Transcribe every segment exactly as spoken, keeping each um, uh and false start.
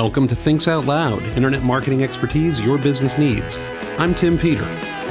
Welcome to Thinks Out Loud, internet marketing expertise your business needs. I'm Tim Peter.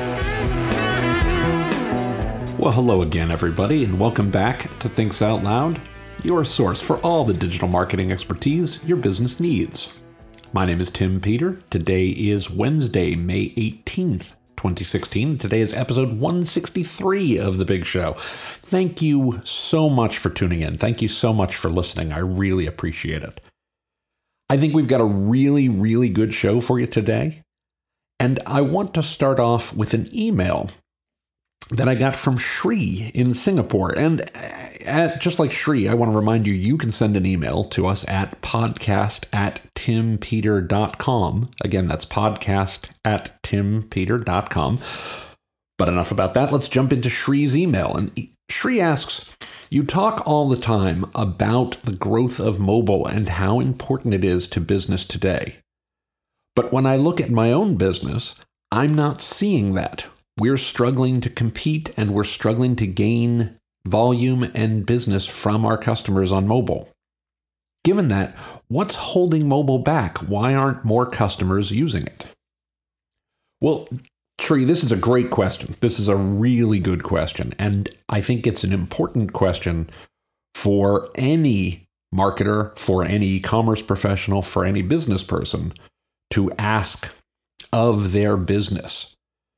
Well, hello again, everybody, and welcome back to Thinks Out Loud, your source for all the digital marketing expertise your business needs. My name is Tim Peter. Today is Wednesday, May eighteenth, twenty sixteen. Today is episode one sixty-three of The Big Show. Thank you so much for tuning in. Thank you so much for listening. I really appreciate it. I think we've got a really, really good show for you today. And I want to start off with an email that I got from Shri in Singapore. And at, just like Shri, I want to remind you, you can send an email to us at podcast at timpeter dot com. Again, that's podcast at timpeter dot com. But enough about that. Let's jump into Shri's email. And Shri asks, you talk all the time about the growth of mobile and how important it is to business today. But when I look at my own business, I'm not seeing that. We're struggling to compete and we're struggling to gain volume and business from our customers on mobile. Given that, what's holding mobile back? Why aren't more customers using it? Well, Shri, this is a great question. This is a really good question. And I think it's an important question for any marketer, for any e-commerce professional, for any business person to ask of their business.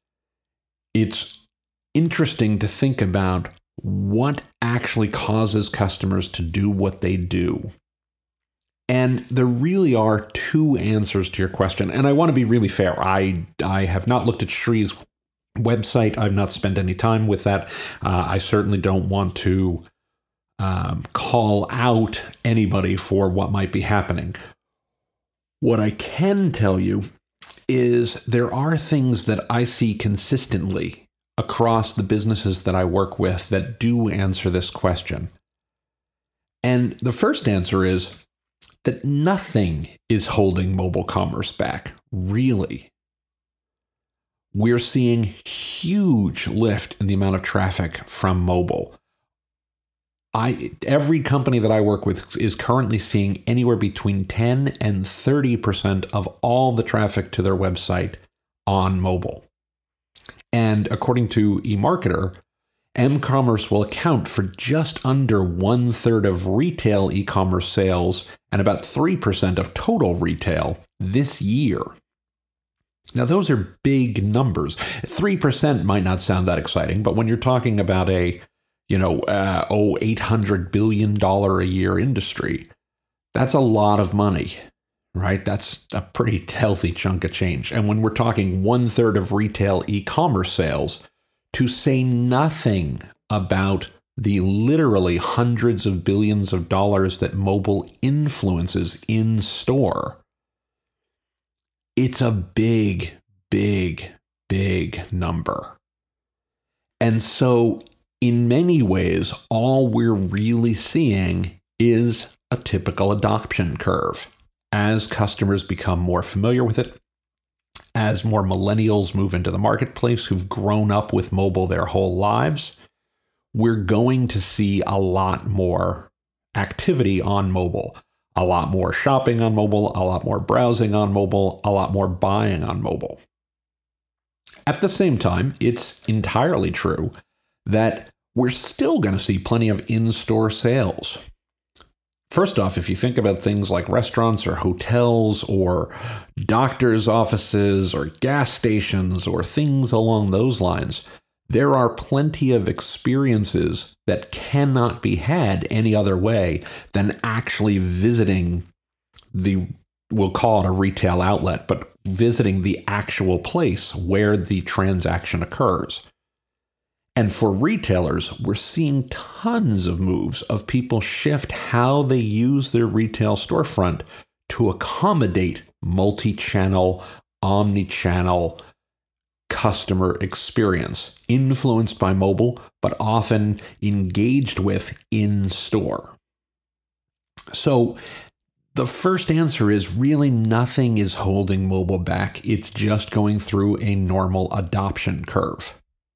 It's interesting to think about what actually causes customers to do what they do. And there really are two answers to your question. And I want to be really fair. I I have not looked at Shri's website. I've not spent any time with that. Uh, I certainly don't want to um, call out anybody for what might be happening. What I can tell you is there are things that I see consistently across the businesses that I work with that do answer this question. And the first answer is that nothing is holding mobile commerce back, really. We're seeing huge lift in the amount of traffic from mobile. I every company that I work with is currently seeing anywhere between ten and thirty percent of all the traffic to their website on mobile. And according to eMarketer, m-commerce will account for just under one-third of retail e-commerce sales and about three percent of total retail this year. Now, those are big numbers. three percent might not sound that exciting, but when you're talking about a, you know, uh, oh, eight hundred billion dollars a year industry, that's a lot of money, right? That's a pretty healthy chunk of change. And when we're talking one-third of retail e-commerce sales, to say nothing about the literally hundreds of billions of dollars that mobile influences in store, it's a big, big, big number. And so in many ways, all we're really seeing is a typical adoption curve. As customers become more familiar with it, as more millennials move into the marketplace who've grown up with mobile their whole lives, we're going to see a lot more activity on mobile, a lot more shopping on mobile, a lot more browsing on mobile, a lot more buying on mobile. At the same time, it's entirely true that we're still going to see plenty of in-store sales. First off, if you think about things like restaurants or hotels or doctors' offices or gas stations or things along those lines, there are plenty of experiences that cannot be had any other way than actually visiting the, we'll call it a retail outlet, but visiting the actual place where the transaction occurs. And for retailers, we're seeing tons of moves of people shift how they use their retail storefront to accommodate multi-channel, omni-channel customer experience, influenced by mobile, but often engaged with in-store. So the first answer is really nothing is holding mobile back. It's just going through a normal adoption curve.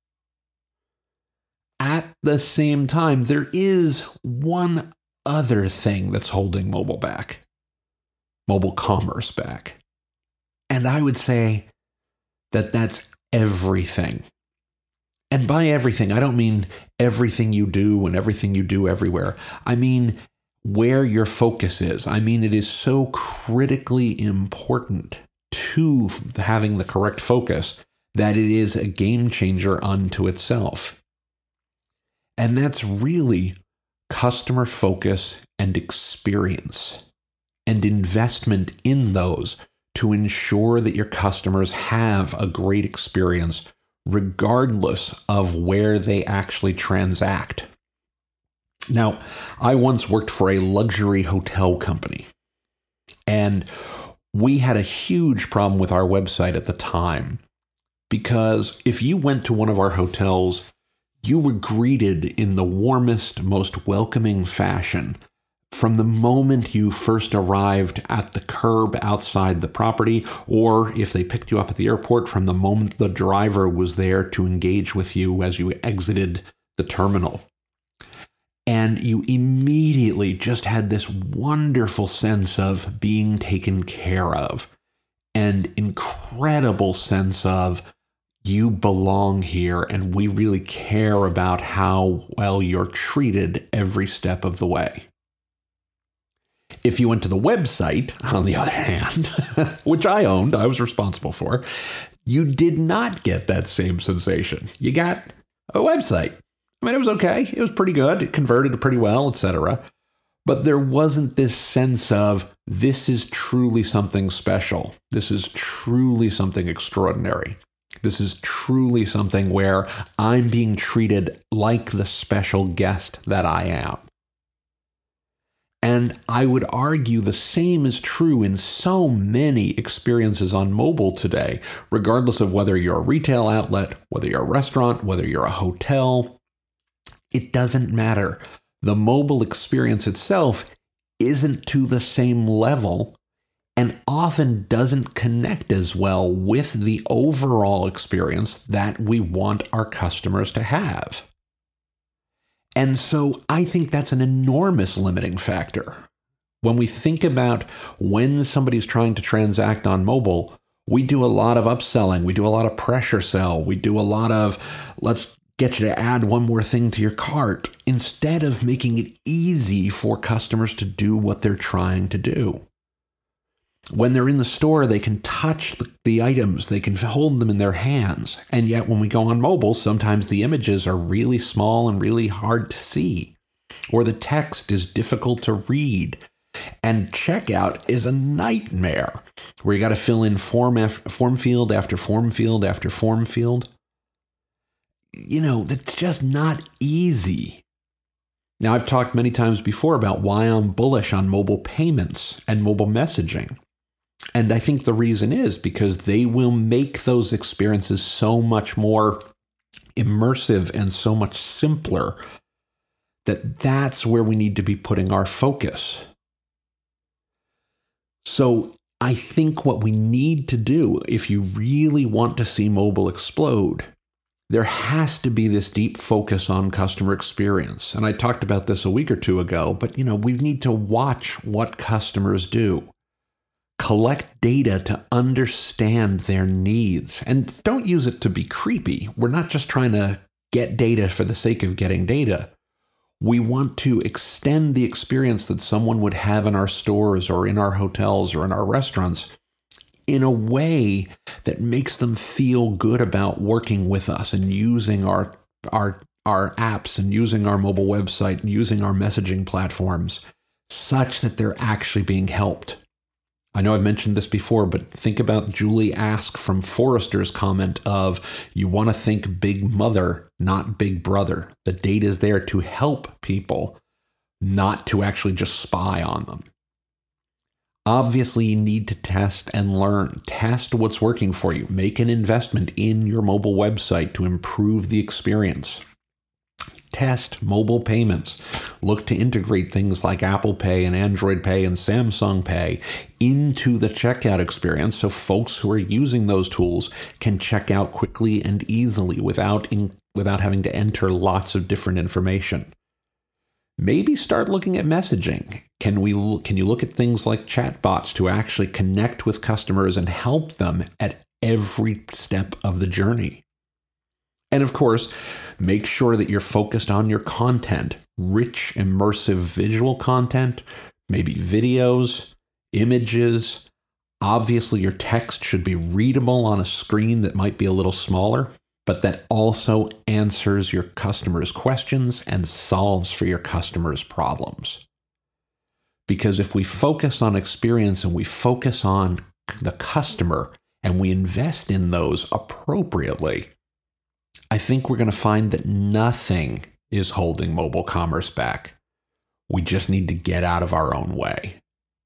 At the same time, there is one other thing that's holding mobile back. mobile commerce back. And I would say that that's everything. And by everything, I don't mean everything you do and everything you do everywhere. I mean where your focus is. I mean, it is so critically important to having the correct focus that it is a game changer unto itself. And that's really customer focus and experience and investment in those to ensure that your customers have a great experience regardless of where they actually transact. Now, I once worked for a luxury hotel company, and we had a huge problem with our website at the time because if you went to one of our hotels, you were greeted in the warmest, most welcoming fashion from the moment you first arrived at the curb outside the property, or if they picked you up at the airport, from the moment the driver was there to engage with you as you exited the terminal. And you immediately just had this wonderful sense of being taken care of, and incredible sense of you belong here and we really care about how well you're treated every step of the way. If you went to the website, on the other hand, which I owned, I was responsible for, you did not get that same sensation. You got a website. I mean, it was okay. It was pretty good. It converted pretty well, et cetera. But there wasn't this sense of, this is truly something special. This is truly something extraordinary. This is truly something where I'm being treated like the special guest that I am. And I would argue the same is true in so many experiences on mobile today, regardless of whether you're a retail outlet, whether you're a restaurant, whether you're a hotel. It doesn't matter. The mobile experience itself isn't to the same level and often doesn't connect as well with the overall experience that we want our customers to have. And so I think that's an enormous limiting factor. When we think about when somebody's trying to transact on mobile, we do a lot of upselling. We do a lot of pressure sell. We do a lot of, let's get you to add one more thing to your cart, instead of making it easy for customers to do what they're trying to do. When they're in the store, they can touch the, the items, they can hold them in their hands. And yet when we go on mobile, sometimes the images are really small and really hard to see, or the text is difficult to read. And checkout is a nightmare, where you got to fill in form, after, form field after form field after form field. You know, that's just not easy. Now, I've talked many times before about why I'm bullish on mobile payments and mobile messaging. And I think the reason is because they will make those experiences so much more immersive and so much simpler that that's where we need to be putting our focus. So I think what we need to do, if you really want to see mobile explode, there has to be this deep focus on customer experience. And I talked about this a week or two ago, but you know, we need to watch what customers do. Collect data to understand their needs. And don't use it to be creepy. We're not just trying to get data for the sake of getting data. We want to extend the experience that someone would have in our stores or in our hotels or in our restaurants in a way that makes them feel good about working with us and using our our our apps and using our mobile website and using our messaging platforms such that they're actually being helped. I know I've mentioned this before, but think about Julie Ask from Forrester's comment of, you want to think big mother, not big brother. The data is there to help people, not to actually just spy on them. Obviously, you need to test and learn. Test what's working for you. Make an investment in your mobile website to improve the experience. Test mobile payments. Look to integrate things like Apple Pay and Android Pay and Samsung Pay into the checkout experience so folks who are using those tools can check out quickly and easily without, in, without having to enter lots of different information. maybe start looking at messaging. Can we can you look at things like chatbots to actually connect with customers and help them at every step of the journey? And of course, make sure that you're focused on your content, rich, immersive visual content, maybe videos, images. Obviously, your text should be readable on a screen that might be a little smaller, but that also answers your customers' questions and solves for your customers' problems. Because if we focus on experience and we focus on the customer and we invest in those appropriately, I think we're going to find that nothing is holding mobile commerce back. We just need to get out of our own way.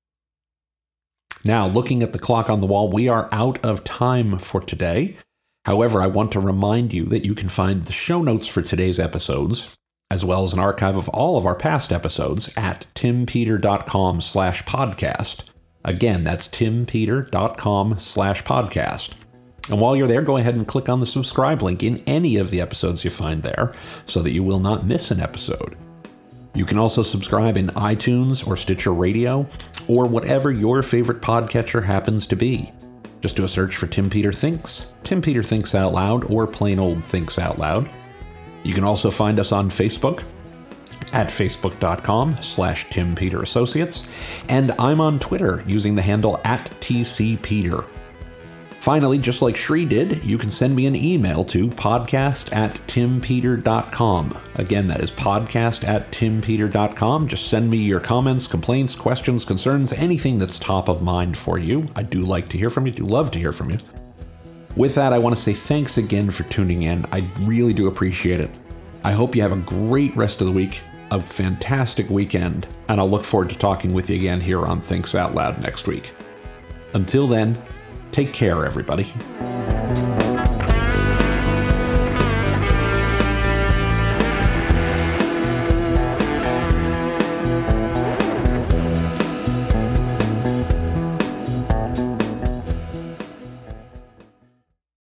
Now, looking at the clock on the wall, we are out of time for today. However, I want to remind you that you can find the show notes for today's episodes, as well as an archive of all of our past episodes at timpeter.com slash podcast. Again, that's timpeter.com slash podcast. And while you're there, go ahead and click on the subscribe link in any of the episodes you find there so that you will not miss an episode. You can also subscribe in iTunes or Stitcher Radio or whatever your favorite podcatcher happens to be. Just do a search for Tim Peter Thinks, Tim Peter Thinks Out Loud, or plain old Thinks Out Loud. You can also find us on Facebook at facebook.com slash Tim Peter Associates, and I'm on Twitter using the handle at T C Peter. Finally, just like Shri did, you can send me an email to podcast at timpeter dot com. Again, that is podcast at timpeter dot com. Just send me your comments, complaints, questions, concerns, anything that's top of mind for you. I do like to hear from you, do love to hear from you. With that, I want to say thanks again for tuning in. I really do appreciate it. I hope you have a great rest of the week, a fantastic weekend, and I'll look forward to talking with you again here on Thinks Out Loud next week. Until then, take care, everybody.